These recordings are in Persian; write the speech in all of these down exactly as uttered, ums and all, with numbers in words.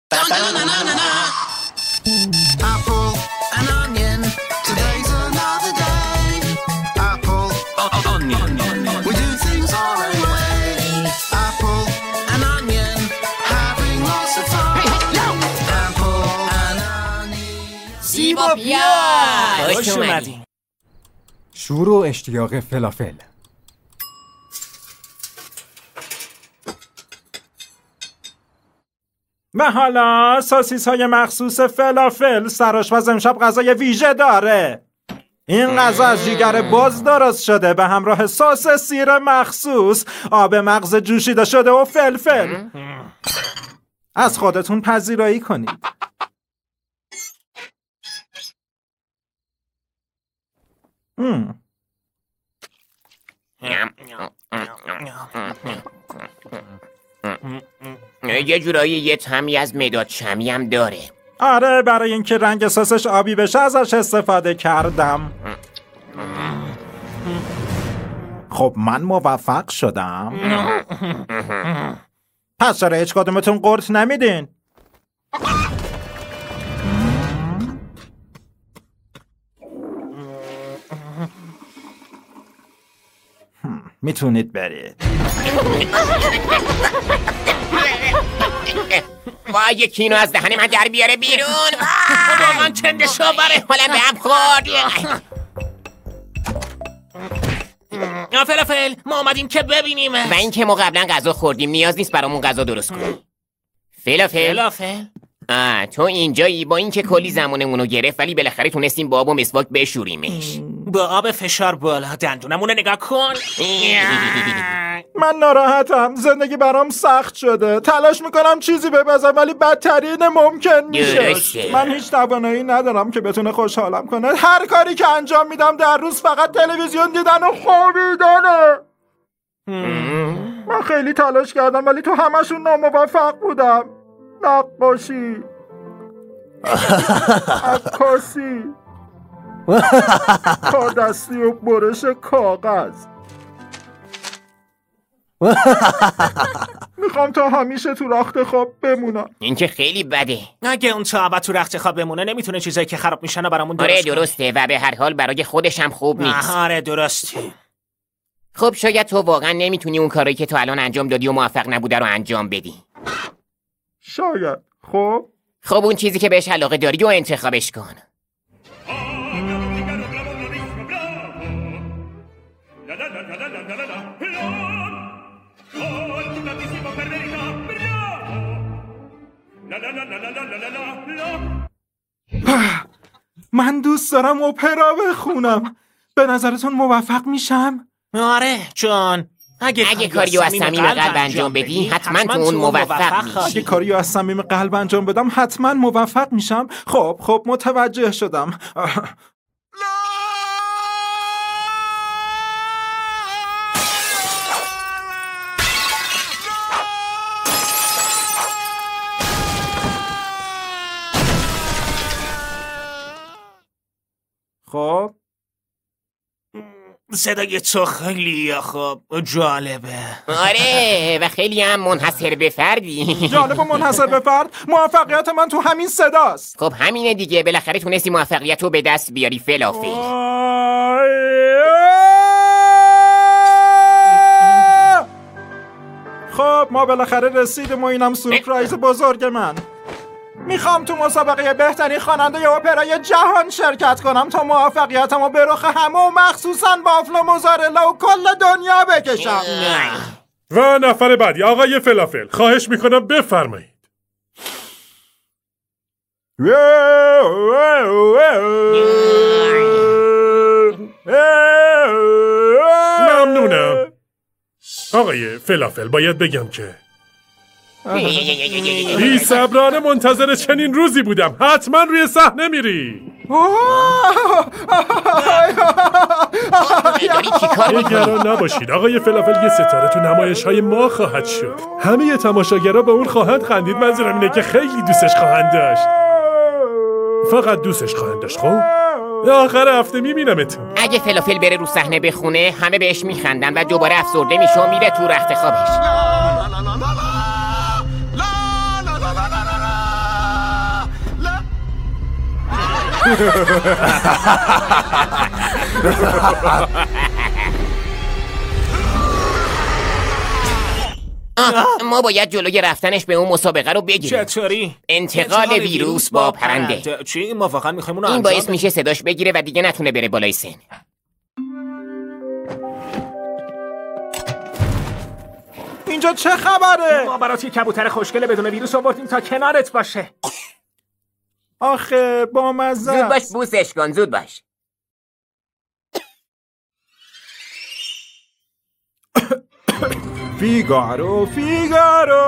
Apple and onion, today's another day. Apple, onion, we do things our own way. Apple and onion, having lots of fun. Apple and onion. زیبا پیاز خوش اومدین. شور و اشتیاق فلافل. و حالا سوسیس های مخصوص فلافل. سرآشپز امشب غذای ویژه داره. این غذا از جیگر باز درست شده به همراه سس سیر مخصوص، آب مغز جوشیده شده و فلفل. از خودتون پذیرایی کنید. ام. یه جورایی یه طعمی از مداد شمی هم داره. آره، برای اینکه رنگ سسش آبی بشه ازش استفاده کردم. خب من موفق شدم. پس چرا هیچ کدومتون قورت نمیدین؟ میتونید برید. وای یکی اینو از دهن من در بیاره بیرون. واقعا چنده شاوره. حالا به هم خورد. فلافل ما اومدیم که ببینیم و این که ما قبلا غذا خوردیم نیاز نیست برامون غذا درست کنیم. فلافل فلافل آه تو اینجایی. با اینکه کلی زمانمونو گرفت ولی بالاخره تونستیم با آب و مسواک بشوریمش. با آب فشار بالا. دندونمونو نگاه کن. من ناراحتم. زندگی برام سخت شده. تلاش میکنم چیزی بپزم ولی بدترین ممکن میشه. من هیچ توانایی ندارم که بتونه خوشحالم کنه. هر کاری که انجام میدم در روز فقط تلویزیون دیدن و خوابیدنه. من خیلی تلاش کردم ولی تو همشون ناموفق بودم. نقاشی، عکاسی، کاردستی و برش کاغذ. میخوام تا همیشه تو رخت خواب بمونم. این که خیلی بده. اگه اون تا ابد تو رخت خواب بمونه نمیتونه چیزایی که خراب میشن و برامون درست آره کنه. درسته و به هر حال برای خودش هم خوب نیست. آره درسته. خب شاید تو واقعا نمیتونی اون کاری که تو الان انجام دادی و موفق نبوده رو انجام بدی. شاید. خب خب اون چیزی که بهش علاقه داری و انتخابش کن. من دوست دارم اپرا بخونم. به نظرتون موفق میشم؟ آره چون اگه, اگه کاریو از صمیم قلب انجام بدی حتما تو اون موفق میشی. اگه کاریو از صمیم قلب انجام بدم حتما موفق میشم. خب خب متوجه شدم. خب صدای تو خیلی خب جالبه. آره و خیلی هم منحصر به فردی. جالب و منحصر به فرد. موفقیت من تو همین صداست. خب همینه دیگه. بالاخره تونستی موفقیت رو به دست بیاری فلافل. خب ما بالاخره رسیدیم و اینم سورپرایز بزرگ من. میخوام تو مسابقه بهترین خواننده اپرای جهان شرکت کنم تا موفقیتمو به رخ همه و مخصوصاً بافل و موزارلا و کل دنیا بکشم. و نفر بعدی آقای فلافل، خواهش میکنم بفرمایید. ممنونم. آقای فلافل باید بگم که بی صبرانه منتظر چنین روزی بودم. حتما روی صحنه میری. نگران نباشید آقای فلافل، یه ستاره تو نمایش های ما خواهد شد. همه تماشاگرها به اون خواهند خندید. منظورم اینه که خیلی دوستش خواهند داشت. فقط دوستش خواهند داشت. خب آخر هفته میبینمتون. اگه فلافل بره رو صحنه بخونه همه بهش میخندن و دوباره افسرده میشه و میره تو رخت خوابش. ما باید جلوی رفتنش به اون مسابقه رو بگیریم. چطوری؟ انتقال ویروس با پرنده. چی؟ ما واقعا میخوایم اونو این انجام باعث میشه صداش بگیره و دیگه نتونه بره بالای سن. اینجا چه خبره؟ ما برات یه کبوتر خوشگل بدون ویروس آوردیم تا کنارت باشه. آخه با مزه. زود باش بوسش کن، زود باش. فیگارو فیگارو.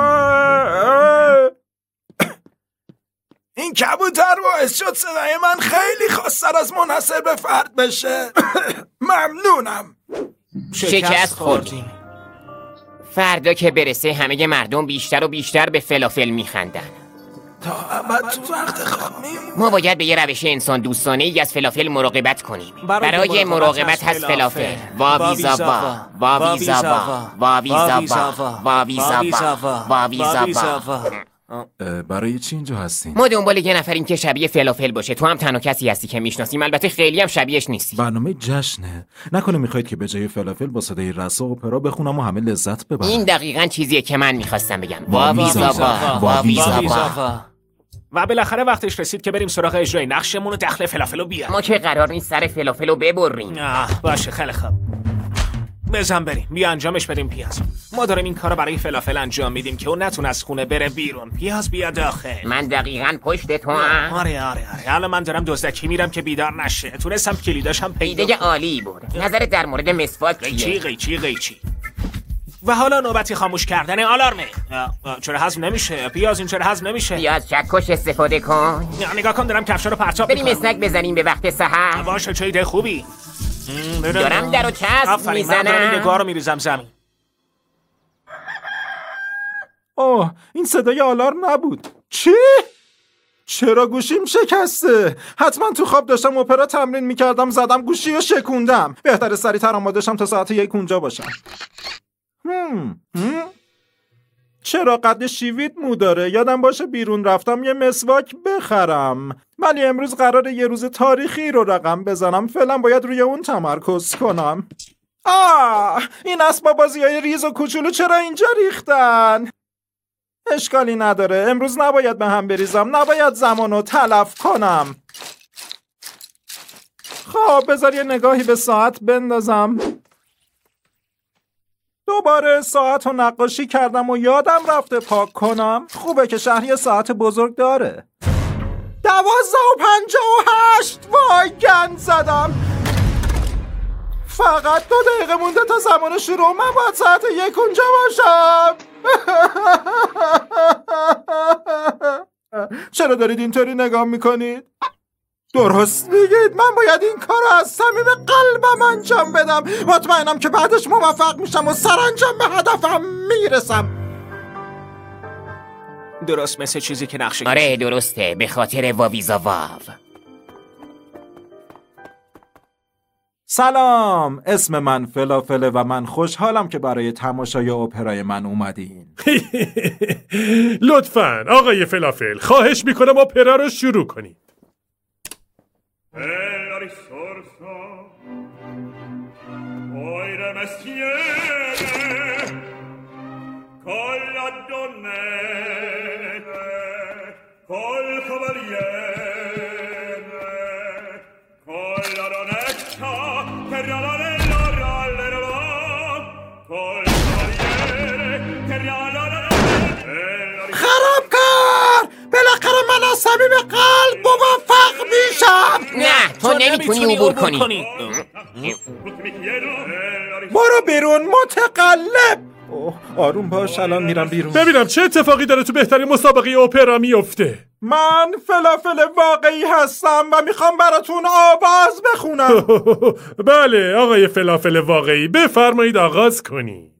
این کبوتر باعث شد صدای من خیلی خواستر از منحصر به فرد بشه. ممنونم. شکست خوردیم. فردا که برسه همه مردم بیشتر و بیشتر به فلافل میخندن. تا ابد تو وقت خواب میمونم. ما باید به یه روش انسان دوستانه ای از فلافل مراقبت کنیم. برای مراقبت از فلافل واویزاوا واویزاوا واویزاوا واویزاوا واویزاوا. برای چی اینجا هستین؟ ما دنبال یه نفریم که شبیه فلافل باشه. تو هم تنها کسی هستی که میشناسیم، البته خیلی هم شبیهش نیستی. برنامه جشنه. نکنه میخواید که به جای فلافل با صدای رس و اپرا بخونم و همه لذت ببرن. این دقیقاً چیزیه که من میخواستم بگم. واویزاوا واویزاوا. و بالاخره وقتش رسید که بریم سراغ اجرای نقشمون و دخل فلافلو بیاریم. ما که قرار نیست سر فلافلو ببریم. باشه خیلی خوب. بزن بریم. بیا انجامش بدیم پیاز. ما داریم این کارو برای فلافل انجام میدیم که اون نتونه از خونه بره بیرون. پیاز بیا داخل. من دقیقاً پشت تو هم. آره آره آره. الان من دارم دزدکی میرم که بیدار نشه. تونستم کلیداشم پیدا ایده عالی بود. نظرت در مورد مسواک چی چیه؟ قیچی قیچی. و حالا نوبتی خاموش کردن آلارمه. چرا هضم نمیشه؟ پیاز این چرا هضم نمیشه؟ پیاز چکش استفاده کن. نگاه کن دارم کفشا رو پرتاب بریم اسنک بزنیم به وقت سحر. باشه چه ایده خوبی. دارم در و چسب میزنم. من نگاه رو میریزم زمین. اوه این صدای آلارم نبود. چی؟ چرا گوشیم شکسته؟ حتما تو خواب داشتم اپرا تمرین میکردم، زدم گوشی و شکوندم. بهتره سریعتر آماده شم تا ساعت یک اونجا باشم. هم. هم؟ چرا قد شیویت مو داره؟ یادم باشه بیرون رفتم یه مسواک بخرم. ولی امروز قراره یه روز تاریخی رو رقم بزنم. فعلا باید روی اون تمرکز کنم. آه این اسباب بازیای ریز و کوچولو چرا اینجا ریختن؟ اشکالی نداره، امروز نباید به هم بریزم، نباید زمانو تلف کنم. خب بذار یه نگاهی به ساعت بندازم. دوباره ساعت رو نقاشی کردم و یادم رفته پاک کنم. خوبه که شهر یه ساعت بزرگ داره. دوازده و پنجاه و هشت. وای گند زدم. فقط دو دقیقه مونده تا زمان شروع. من باید ساعت یک اونجا باشم. چرا دارید اینطوری نگاه میکنید؟ درست میگید، من باید این کار رو از صمیم قلبم انجام بدم. مطمئنم که بعدش موفق میشم و سرانجام به هدفم میرسم. درست مثل چیزی که نقشه آره کشید. درسته، به خاطر واویزا واو. سلام، اسم من فلافله و من خوشحالم که برای تماشای اپرای من اومدین. لطفاً آقای فلافل خواهش میکنم اپرا رو شروع کنید. la risorsa poi le mestiere con la donnetta col cavaliere con la donetta che rallarella rallerà col cavaliere che rallarella خراب کار! بالاخره من از صمیم قلب موفق میشم. نه تو نمیتونی عبور کنی. برو بیرون متقلب. اوه آروم باش، الان میرم بیرون. ببینم چه اتفاقی داره تو بهترین مسابقه اپرا میفته. من فلافل واقعی هستم و میخوام براتون آواز بخونم. بله آقای فلافل واقعی، بفرمایید آغاز کنید.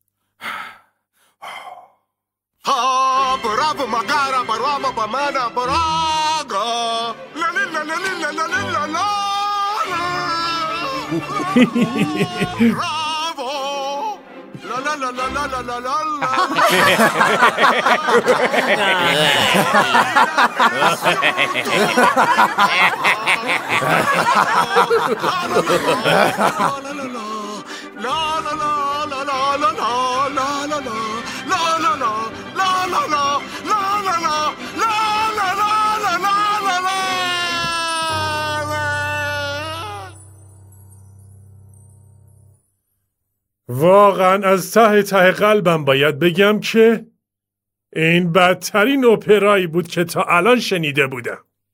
Ah, bravo magara, bravo pamana, braga. La la la la la la la la la. Bravo. La la la واقعا از ته ته قلبم باید بگم که این بدترین اپرایی بود که تا الان شنیده بودم.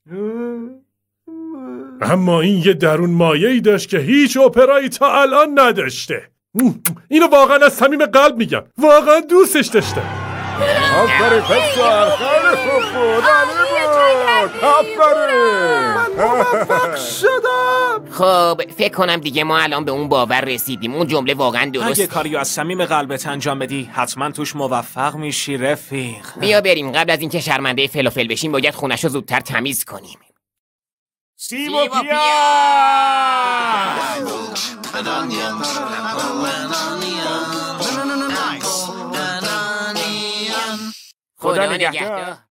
اما این یه درون مایه‌ای داشت که هیچ اپرایی تا الان نداشته. اینو واقعا از صمیم قلب میگم، واقعا دوستش داشتم. آفرین پسر، خیلی خوب بود، عالی بود، آفرین. من موفق شدم. خب فکر کنم دیگه ما الان به اون باور رسیدیم. اون جمله واقعا درسته. اگه کاریو از صمیم قلبت انجام بدی حتما توش موفق میشی رفیق. بیا بریم، قبل از اینکه شرمنده فلافل بشیم باید خونشو زودتر تمیز کنیم. سیب و پیاز. خدا نگهدار.